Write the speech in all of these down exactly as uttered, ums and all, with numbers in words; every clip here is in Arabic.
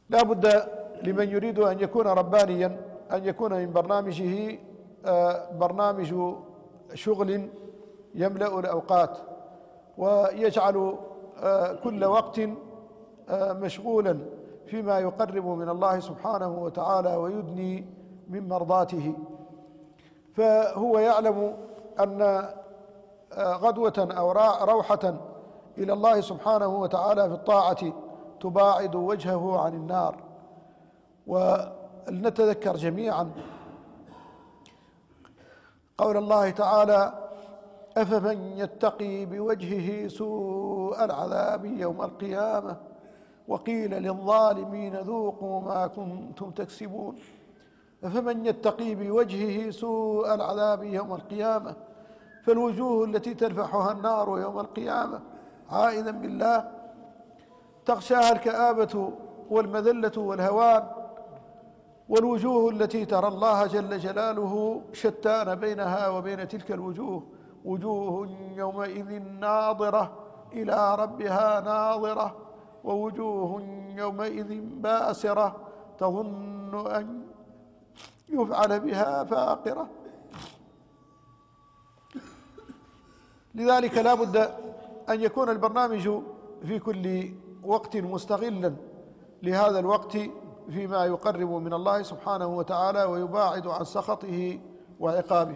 لا بد لمن يريد أن يكون ربانيا أن يكون من برنامجه برنامج شغل يملأ الأوقات، ويجعل كل وقت مشغولا فيما يقرب من الله سبحانه وتعالى ويدني من مرضاته. فهو يعلم أن غدوة أو روحة إلى الله سبحانه وتعالى في الطاعة تباعد وجهه عن النار. ولنتذكر جميعا قول الله تعالى: أفمن يتقي بوجهه سوء العذاب يوم القيامة وقيل للظالمين ذوقوا ما كنتم تكسبون. أفمن يتقي بوجهه سوء العذاب يوم القيامة، فالوجوه التي تلفحها النار يوم القيامة عائذا بالله تغشاها الكآبة والمذلة والهوان، والوجوه التي ترى الله جل جلاله شتان بينها وبين تلك الوجوه، وجوه يومئذ ناظرة إلى ربها ناظرة ووجوه يومئذ باسرة تظن أن يفعل بها فاقرة. لذلك لا بد أن يكون البرنامج في كل وقت مستغلا لهذا الوقت فيما يقرب من الله سبحانه وتعالى ويباعد عن سخطه وعقابه،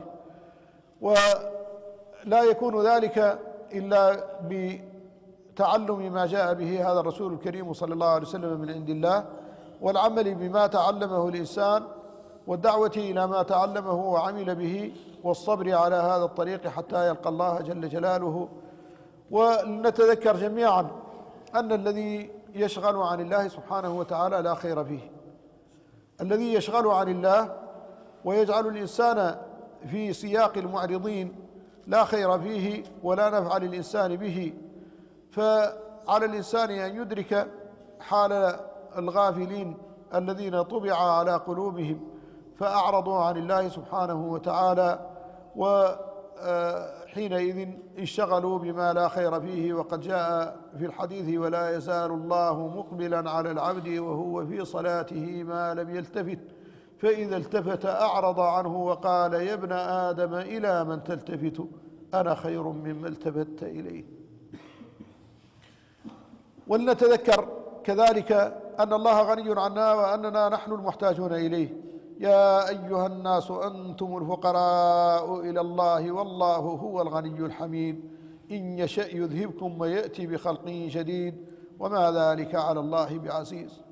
ولا يكون ذلك إلا بتعلم ما جاء به هذا الرسول الكريم صلى الله عليه وسلم من عند الله، والعمل بما تعلمه الإنسان، والدعوة إلى ما تعلمه وعمل به، والصبر على هذا الطريق حتى يلقى الله جل جلاله. ولنتذكر جميعا أن الذي يشغل عن الله سبحانه وتعالى لا خير فيه. الذي يشغل عن الله ويجعل الإنسان في سياق المعرضين لا خير فيه ولا نفع للإنسان به. فعلى الإنسان أن يدرك حال الغافلين الذين طبع على قلوبهم فأعرضوا عن الله سبحانه وتعالى، وحينئذ اشتغلوا بما لا خير فيه. وقد جاء في الحديث: ولا يزال الله مقبلا على العبد وهو في صلاته ما لم يلتفت، فإذا التفت أعرض عنه وقال: يا ابن آدم إلى من تلتفت أنا خير مما التفت إليه. ولنتذكر كذلك أن الله غني عنا وأننا نحن المحتاجون إليه. يا أيها الناس أنتم الفقراء إلى الله والله هو الغني الحميد، إن يشأ يذهبكم ويأتي بخلق جديد وما ذلك على الله بعزيز.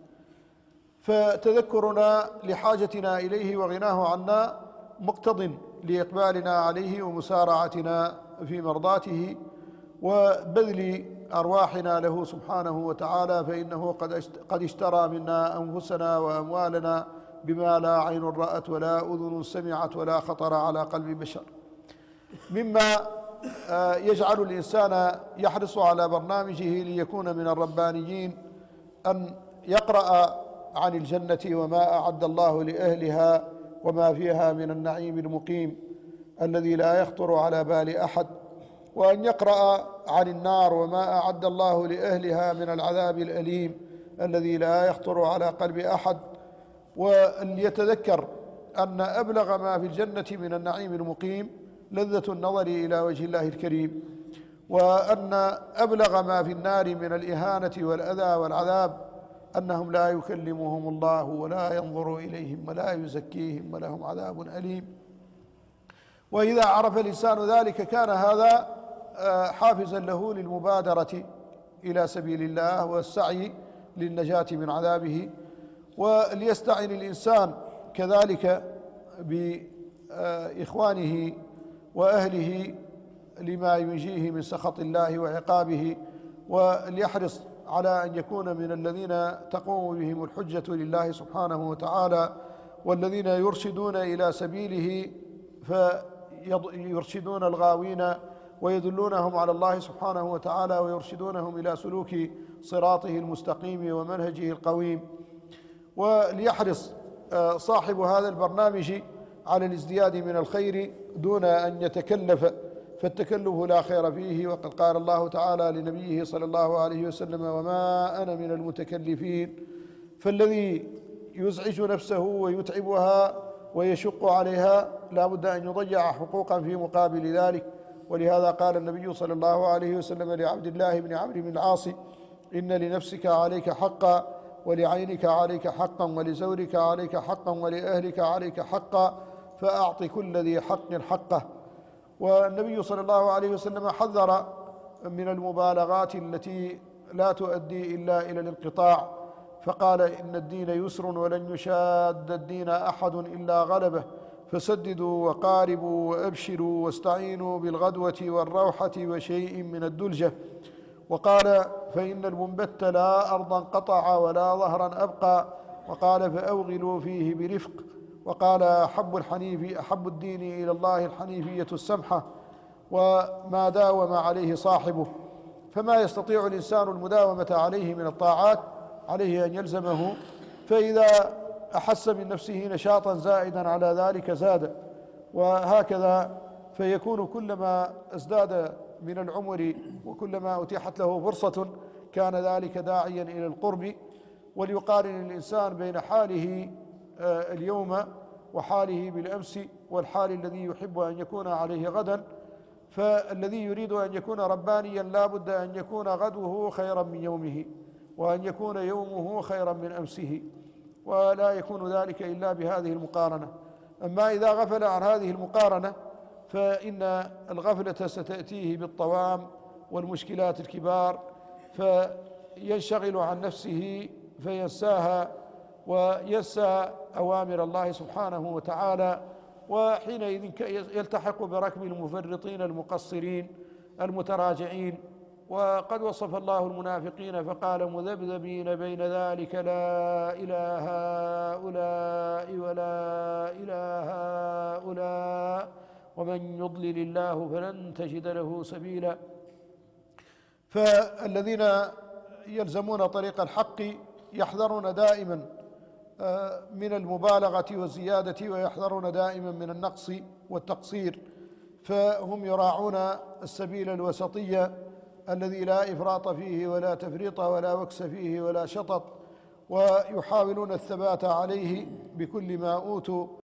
فتذكرنا لحاجتنا إليه وغناه عنا مقتض لإقبالنا عليه ومسارعتنا في مرضاته وبذل أرواحنا له سبحانه وتعالى، فإنه قد اشترى منا أنفسنا وأموالنا بما لا عين رأت ولا أذن سمعت ولا خطر على قلب بشر. مما يجعل الإنسان يحرص على برنامجه ليكون من الربانيين أن يقرأ عن الجنة وما أعد الله لأهلها وما فيها من النعيم المقيم الذي لا يخطر على بال أحد، وأن يقرأ عن النار وما أعد الله لأهلها من العذاب الأليم الذي لا يخطر على قلب أحد، وليتذكر أن أبلغ ما في الجنة من النعيم المقيم لذة النظر إلى وجه الله الكريم، وأن أبلغ ما في النار من الإهانة والأذى والعذاب أنهم لا يكلمهم الله ولا ينظر إليهم ولا يزكيهم ولهم عذاب أليم. وإذا عرف الإنسان ذلك كان هذا حافزا له للمبادرة إلى سبيل الله والسعي للنجاة من عذابه. وليستعن الإنسان كذلك بإخوانه وأهله لما ينجيه من سخط الله وعقابه، وليحرص على أن يكون من الذين تقوم بهم الحجة لله سبحانه وتعالى، والذين يرشدون إلى سبيله فيرشدون الغاوين ويدلونهم على الله سبحانه وتعالى ويرشدونهم إلى سلوك صراطه المستقيم ومنهجه القويم. وليحرص صاحب هذا البرنامج على الازدياد من الخير دون أن يتكلف، فالتكلف لا خير فيه. وقد قال الله تعالى لنبيه صلى الله عليه وسلم: وما أنا من المتكلفين، فالذي يزعج نفسه ويتعبها ويشق عليها لا بد أن يضيع حقوقا في مقابل ذلك. ولهذا قال النبي صلى الله عليه وسلم لعبد الله بن عمرو بن العاص: إن لنفسك عليك حقا، ولعينك عليك حقا، ولزوجك عليك حقا، ولأهلك عليك حقا، فأعط كل ذي حق حقه. والنبي صلى الله عليه وسلم حذر من المبالغات التي لا تؤدي إلا إلى الانقطاع، فقال: إن الدين يسر ولن يشاد الدين أحد إلا غلبه، فسددوا وقاربوا وأبشروا واستعينوا بالغدوة والروحة وشيء من الدلجة. وقال: فإن المنبت لا أرضا قطع ولا ظهرا أبقى. وقال: فأوغلوا فيه برفق. وقال: أحب الحنيف أحب الدين إلى الله الحنيفية السمحة، وما داوم عليه صاحبه. فما يستطيع الإنسان المداومة عليه من الطاعات عليه أن يلزمه، فإذا أحس من نفسه نشاطا زائدا على ذلك زاد، وهكذا فيكون كلما ازداد من العمر وكلما أتيحت له فرصة كان ذلك داعيا إلى القرب. وليقارن الإنسان بين حاله اليوم وحاله بالأمس والحال الذي يحب أن يكون عليه غدا. فالذي يريد أن يكون ربانيا لا بد أن يكون غدوه خيرا من يومه، وأن يكون يومه خيرا من أمسه، ولا يكون ذلك إلا بهذه المقارنة. أما إذا غفل عن هذه المقارنة فإن الغفلة ستأتيه بالطوام والمشكلات الكبار، فينشغل عن نفسه فينساها وينسى أوامر الله سبحانه وتعالى، وحينئذ يلتحق بركب المفرطين المقصرين المتراجعين. وقد وصف الله المنافقين فقال: مذبذبين بين ذلك لا إله هؤلاء ولا إله هؤلاء ومن يضلل الله فلن تجد له سبيلا. فالذين يلزمون طريق الحق يحذرون دائما من المبالغة والزيادة، ويحذرون دائما من النقص والتقصير، فهم يراعون السبيل الوسطية الذي لا إفراط فيه ولا تفريط ولا وكس فيه ولا شطط، ويحاولون الثبات عليه بكل ما أوتوا